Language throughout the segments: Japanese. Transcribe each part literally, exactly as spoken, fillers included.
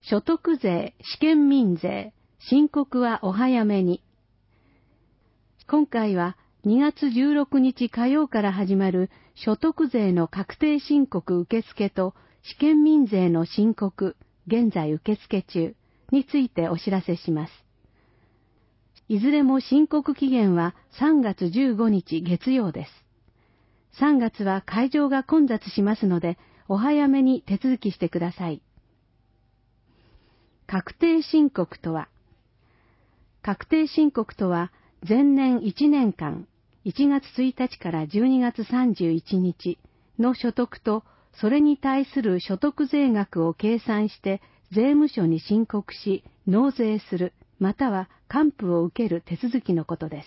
所得税、試験民税、申告はお早めに。今回はにがつじゅうろくにち火曜から始まる所得税の確定申告受付と試験民税の申告、現在受付中についてお知らせします。いずれも申告期限はさんがつじゅうごにち月曜です。さんがつは会場が混雑しますので、お早めに手続きしてください。確定申告とは、確定申告とは、前年いちねんかん、いちがつついたちからじゅうにがつさんじゅういちにちの所得と、それに対する所得税額を計算して税務署に申告し、納税する、または還付を受ける手続きのことです。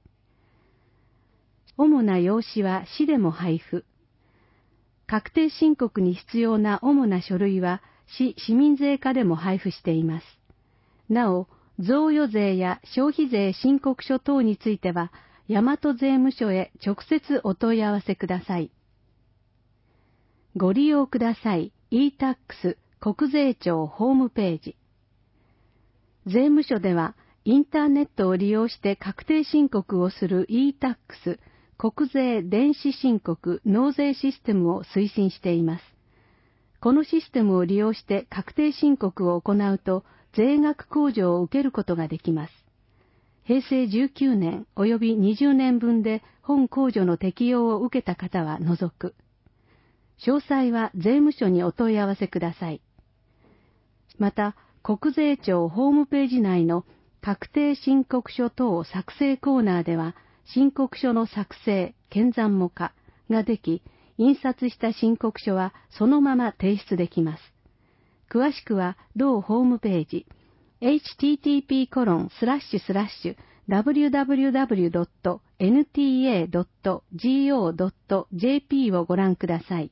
主な用紙は市でも配布。確定申告に必要な主な書類は市市民税課でも配布しています。なお、贈与税や消費税申告書等については、大和税務署へ直接お問い合わせください。ご利用ください イータックス 国税庁ホームページ。税務署では、インターネットを利用して確定申告をする イータックス 国税電子申告納税システムを推進しています。このシステムを利用して確定申告を行うと、税額控除を受けることができます。へいせいじゅうきゅうねん及びにじゅうねんぶんで本控除の適用を受けた方は除く。詳細は税務署にお問い合わせください。また、国税庁ホームページ内の確定申告書等作成コーナーでは、申告書の作成、検算模下ができ、印刷した申告書はそのまま提出できます。詳しくは同ホームページ エイチティーティーピーコロンスラッシュスラッシュダブリューダブリューダブリュードットエヌティーエードットゴードットジェーピー をご覧ください。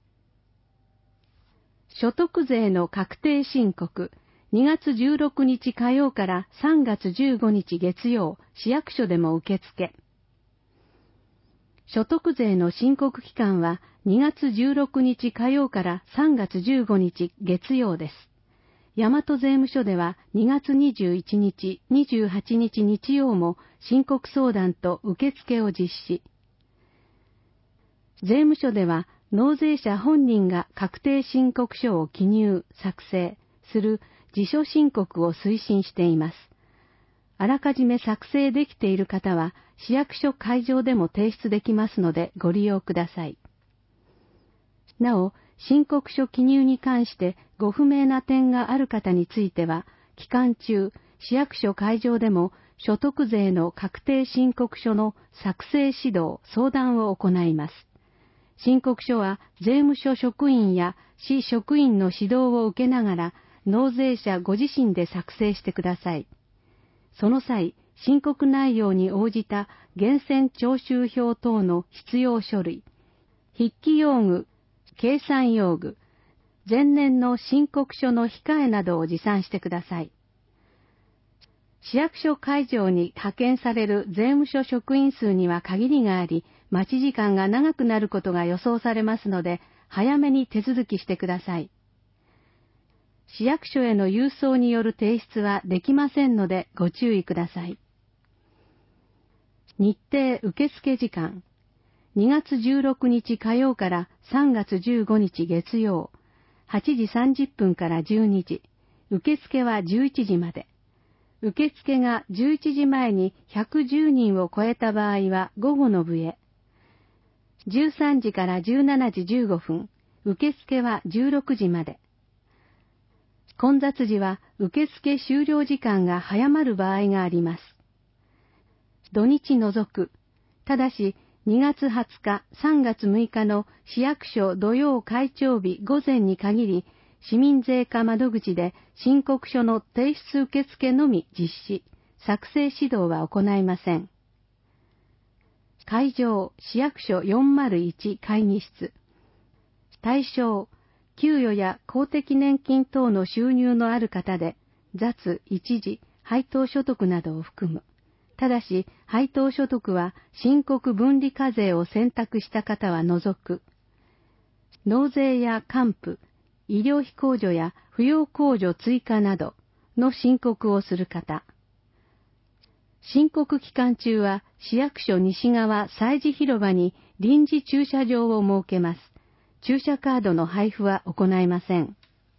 所得税の確定申告、にがつじゅうろくにち火曜からさんがつじゅうごにち月曜、市役所でも受付。所得税の申告期間はにがつじゅうろくにち火曜からさんがつじゅうごにち月曜です。大和税務署ではにがつにじゅういちにち、にじゅうはちにち日曜も申告相談と受付を実施。税務署では納税者本人が確定申告書を記入、作成する自書申告を推進しています。あらかじめ作成できている方は市役所会場でも提出できますのでご利用ください。なお、申告書記入に関してご不明な点がある方については、期間中、市役所会場でも所得税の確定申告書の作成指導、相談を行います。申告書は税務署職員や市職員の指導を受けながら、納税者ご自身で作成してください。その際、申告内容に応じた源泉徴収票等の必要書類、筆記用具、計算用具、前年の申告書の控えなどを持参してください。市役所会場に派遣される税務署職員数には限りがあり、待ち時間が長くなることが予想されますので、早めに手続きしてください。市役所への郵送による提出はできませんのでご注意ください。日程受付時間。にがつじゅうろくにち火曜からさんがつじゅうごにち月曜、はちじさんじゅっぷんからじゅうにじ、受付はじゅういちじまで。受付がじゅういちじまえにひゃくじゅうにんを超えた場合は午後の部へ。じゅうさんじからじゅうしちじじゅうごふん、受付はじゅうろくじまで。混雑時は受付終了時間が早まる場合があります。土日除く。ただし、にがつはつか、さんがつむいかの市役所土曜開庁日午前に限り、市民税課窓口で申告書の提出受付のみ実施、作成指導は行いません。会場、市役所よんまるいち会議室。対象、給与や公的年金等の収入のある方で、雑、一時、配当所得などを含む。ただし、配当所得は申告分離課税を選択した方は除く。納税や還付、医療費控除や扶養控除追加などの申告をする方。申告期間中は市役所西側催事広場に臨時駐車場を設けます。駐車カードの配布は行いません。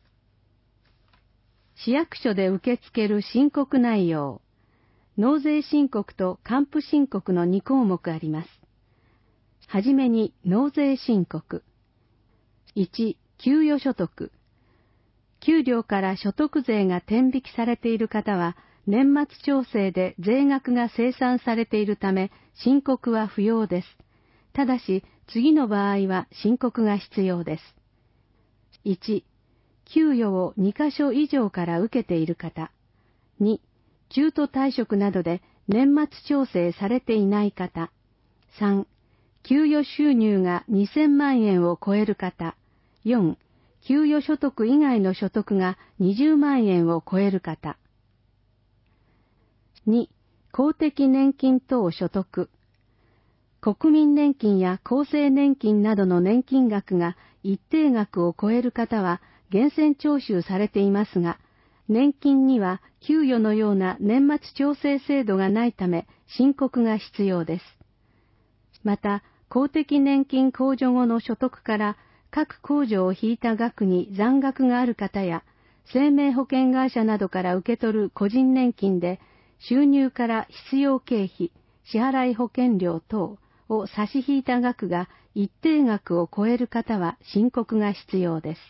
市役所で受け付ける申告内容。納税申告と還付申告のに項目あります。はじめに納税申告。いち、給与所得。給料から所得税が天引きされている方は、年末調整で税額が精算されているため、申告は不要です。ただし、次の場合は申告が必要です。いち、給与をにかしょ以上から受けている方。に、中途退職などで年末調整されていない方。さん、給与収入がにせんまんえんを超える方。よん、給与所得以外の所得がにじゅうまんえんを超える方。に、公的年金等所得。国民年金や厚生年金などの年金額が一定額を超える方は源泉徴収されていますが、年金には給与のような年末調整制度がないため申告が必要です。また、公的年金控除後の所得から各控除を引いた額に残額がある方や、生命保険会社などから受け取る個人年金で、収入から必要経費、支払い保険料等を差し引いた額が一定額を超える方は申告が必要です。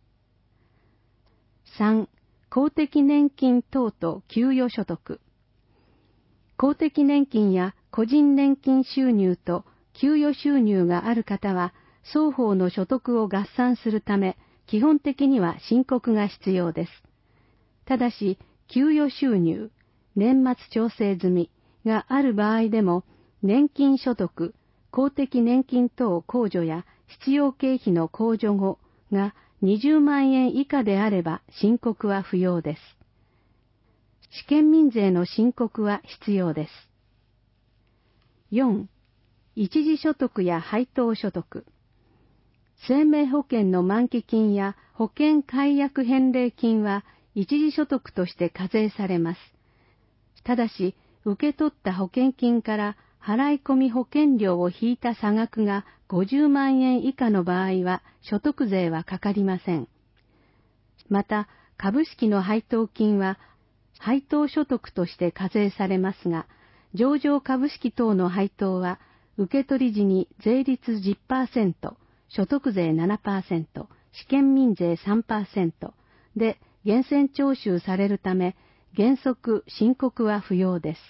さん、公的年金等と給与所得。公的年金や個人年金収入と給与収入がある方は、双方の所得を合算するため、基本的には申告が必要です。ただし、給与収入、年末調整済みがある場合でも、年金所得、公的年金等控除や必要経費の控除後がにじゅうまんえん以下であれば申告は不要です。試験民税の申告は必要です。よん、一時所得や配当所得。生命保険の満期金や保険解約返礼金は一時所得として課税されます。ただし、受け取った保険金から払い込み保険料を引いた差額がごじゅうまんえん以下の場合は所得税はかかりません。また、株式の配当金は配当所得として課税されますが、上場株式等の配当は受取時に税率 じゅっパーセント、所得税 ななパーセント、試験民税 さんパーセント で源泉徴収されるため、原則申告は不要です。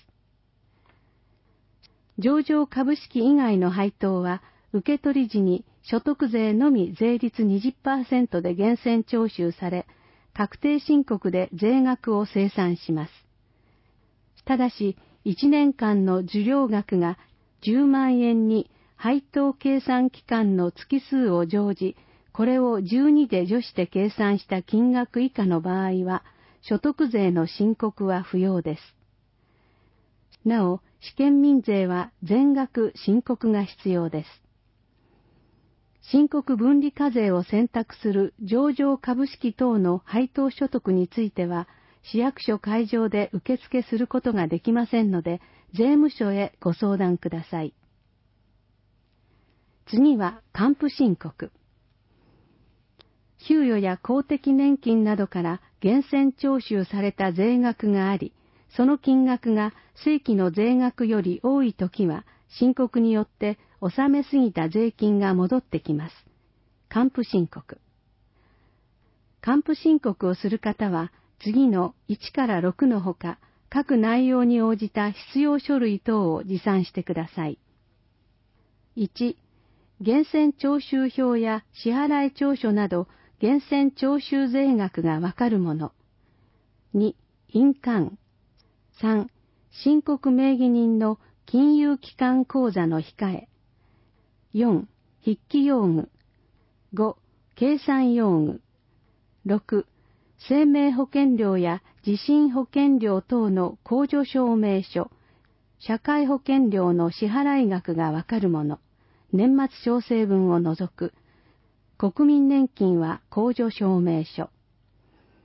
上場株式以外の配当は、受取時に所得税のみ税率 にじゅっパーセント で源泉徴収され、確定申告で税額を精算します。ただし、いちねんかんの受領額がじゅうまんえんに配当計算期間の月数を乗じ、これをじゅうにで除して計算した金額以下の場合は、所得税の申告は不要です。なお、試験民税は全額申告が必要です。申告分離課税を選択する上場株式等の配当所得については、市役所会場で受付することができませんので、税務署へご相談ください。次は還付申告。給与や公的年金などから源泉徴収された税額があり、その金額が正規の税額より多いときは、申告によって納めすぎた税金が戻ってきます。還付申告。還付申告をする方は、次のいちからろくのほか、各内容に応じた必要書類等を持参してください。いち、源泉徴収票や支払い調書など、源泉徴収税額がわかるもの。に、印鑑。さん、申告名義人の金融機関口座の控え。よん、筆記用具。ご、計算用具。ろく、生命保険料や地震保険料等の控除証明書、社会保険料の支払い額がわかるもの、年末調整分を除く、国民年金は控除証明書。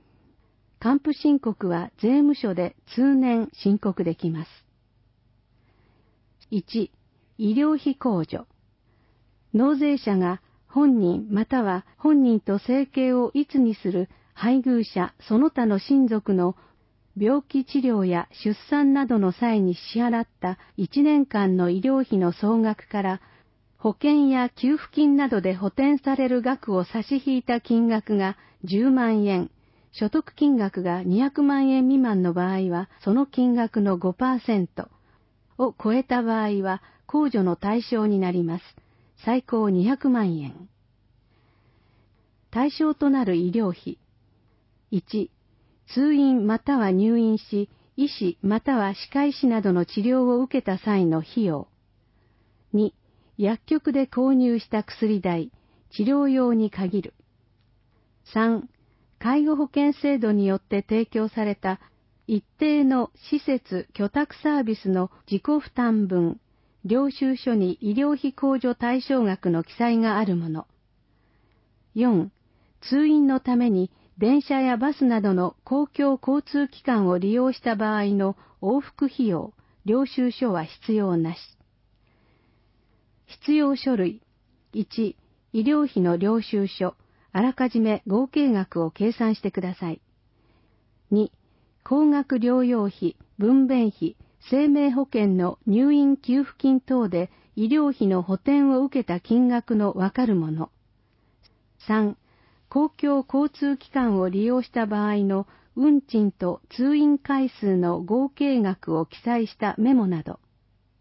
還付申告は税務署で通年申告できます。いち、医療費控除。納税者が本人または本人と生計を一にする配偶者その他の親族の病気治療や出産などの際に支払ったいちねんかんの医療費の総額から保険や給付金などで補填される額を差し引いた金額がじゅうまんえん、所得金額がにひゃくまんえん未満の場合はその金額の ごパーセント を超えた場合は控除の対象になります。最高にひゃくまんえん。対象となる医療費。いち、通院または入院し、医師または歯科医師などの治療を受けた際の費用。に、薬局で購入した薬代、治療用に限る。さん、介護保険制度によって提供された一定の施設居宅サービスの自己負担分、領収書に医療費控除対象額の記載があるもの。よん、通院のために電車やバスなどの公共交通機関を利用した場合の往復費用、領収書は必要なし。必要書類。いち、医療費の領収書、あらかじめ合計額を計算してください。に、高額療養費、分娩費、生命保険の入院給付金等で医療費の補填を受けた金額のわかるもの。さん、公共交通機関を利用した場合の運賃と通院回数の合計額を記載したメモなど。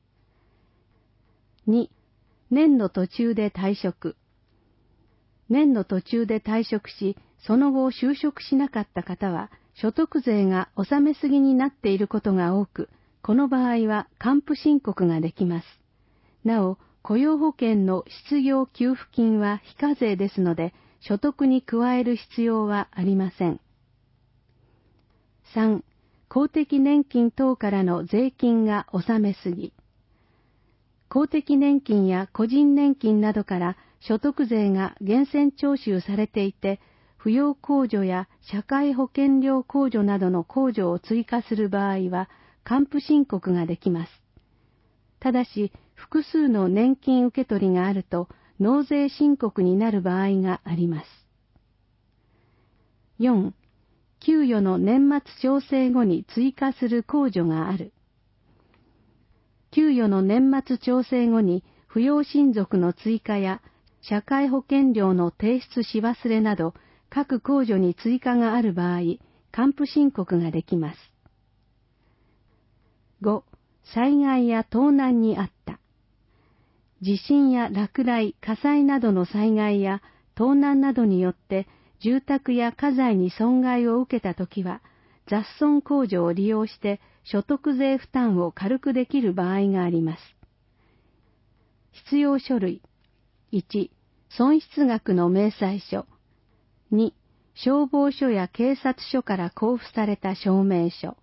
に、年の途中で退職。年の途中で退職し、その後就職しなかった方は、所得税が納めすぎになっていることが多く、この場合は還付申告ができます。なお、雇用保険の失業給付金は非課税ですので、所得に加える必要はありません。さん、公的年金等からの税金が納めすぎ。公的年金や個人年金などから所得税が源泉徴収されていて、扶養控除や社会保険料控除などの控除を追加する場合は、還付申告ができます。ただし、複数の年金受け取りがあると、納税申告になる場合があります。よん、給与の年末調整後に追加する控除がある。給与の年末調整後に扶養親族の追加や社会保険料の提出し忘れなど各控除に追加がある場合、還付申告ができます。ご、災害や盗難にあった。地震や落雷、火災などの災害や盗難などによって住宅や家財に損害を受けたときは、雑損控除を利用して所得税負担を軽くできる場合があります。必要書類。いち、損失額の明細書。に、消防署や警察署から交付された証明書。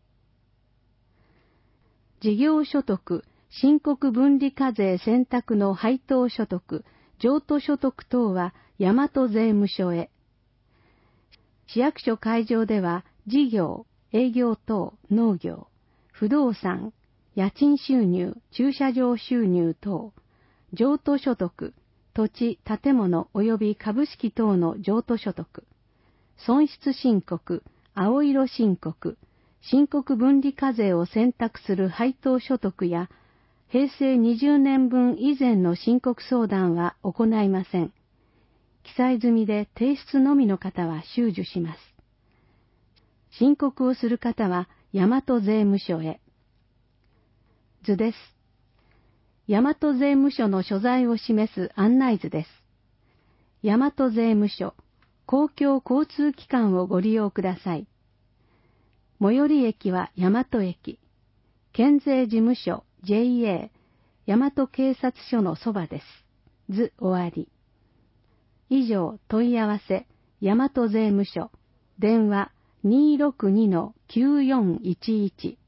事業所得、申告分離課税選択の配当所得、譲渡所得等は大和税務署へ。市役所会場では事業、営業等、農業、不動産、家賃収入、駐車場収入等、譲渡所得、土地、建物及び株式等の譲渡所得、損失申告、青色申告、申告分離課税を選択する配当所得や、平成にじゅうねんぶん以前の申告相談は行いません。記載済みで提出のみの方は収受します。申告をする方は大和税務署へ。図です。大和税務署の所在を示す案内図です。大和税務署、公共交通機関をご利用ください。最寄り駅は大和駅。県税事務所 ジェイエー 大和警察署のそばです。図終わり。以上、問い合わせ、大和税務署、電話 にーろくにのきゅうよんいちいち